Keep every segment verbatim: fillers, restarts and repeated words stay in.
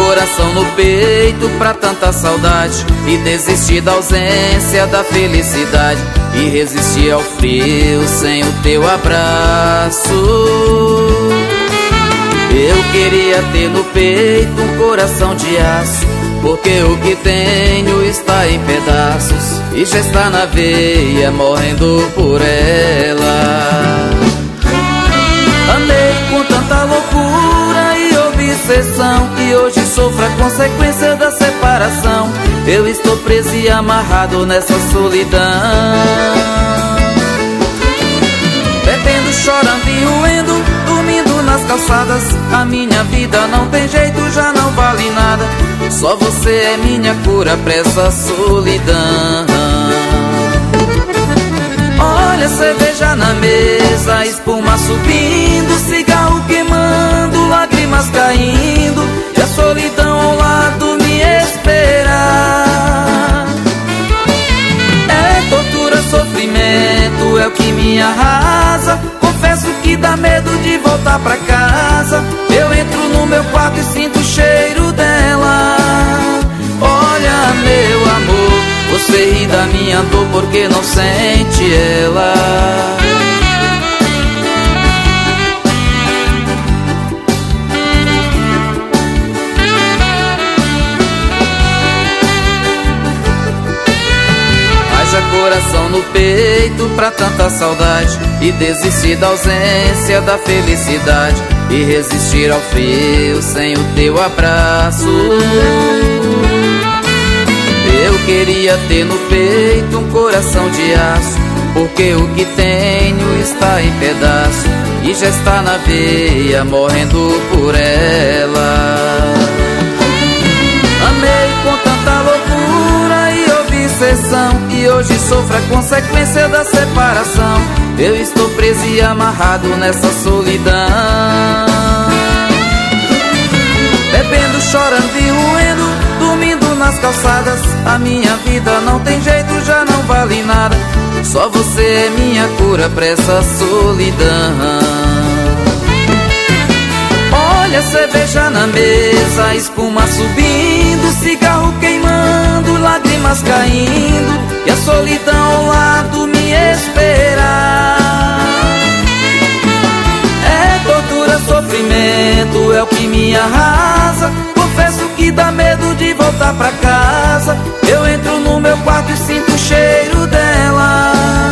coração no peito pra tanta saudade, e desisti da ausência da felicidade, e resisti ao frio sem o teu abraço. Eu queria ter no peito um coração de aço, porque o que tenho está em pedaços, e já está na veia morrendo por ela. Amei com tanta loucura e obsessão, que hoje sofro a consequência da separação. Eu estou preso e amarrado nessa solidão, bebendo, chorando e roendo, dormindo nas calçadas. A minha vida não tem jeito, já não vale nada. Só você é minha cura pra essa solidão. Olha, cerveja na mesa, espuma subindo, cigarro queimando, lágrimas caindo, e a solidão ao lado me esperar. É tortura, sofrimento, é o que me arrasa. Confesso que dá medo de voltar pra casa. Eu entro no meu quarto e sinto o cheiro dela. Olha, meu amor, você ri da minha dor porque não sente ela. Haja coração no peito pra tanta saudade, e desistir da ausência da felicidade, e resistir ao frio sem o teu abraço. Eu queria ter no peito um coração de aço, porque o que tenho está em pedaço, e já está na veia morrendo por ela. Amei com tanta loucura e obsessão, e hoje sofro a consequência da separação. Eu estou preso e amarrado nessa solidão, bebendo, chorando e roendo, dormindo nas calçadas. A minha vida não tem jeito, já não vale nada. Só você é minha cura pra essa solidão. Olha, cerveja na mesa, espuma subindo, cigarro queimando, lágrimas caindo, e a solidão ao lado me esperar. É tortura, sofrimento, é o que me arrasa. Confesso que dá medo de voltar pra casa. Eu entro no meu quarto e sinto o cheiro dela.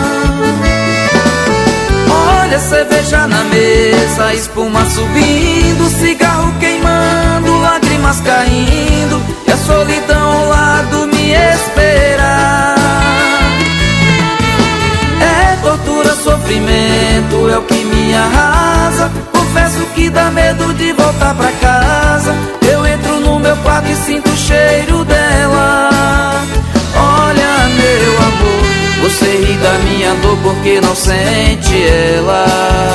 Olha, cerveja na mesa, espuma subindo, cigarro queimando, lágrimas caindo, e a solidão ao lado me esperar. É tortura, sofrimento, é o que me arrasa. Confesso que dá medo de voltar pra casa. Eu entro no meu quarto e sinto o cheiro dela. Olha, meu amor, você ri da minha dor porque não sente ela.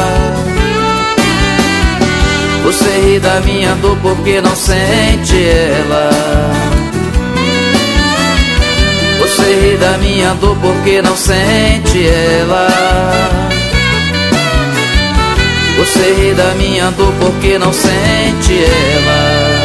Você ri da minha dor porque não sente ela. Você ri da minha dor porque não sente ela. Você ri da minha dor porque não sente ela.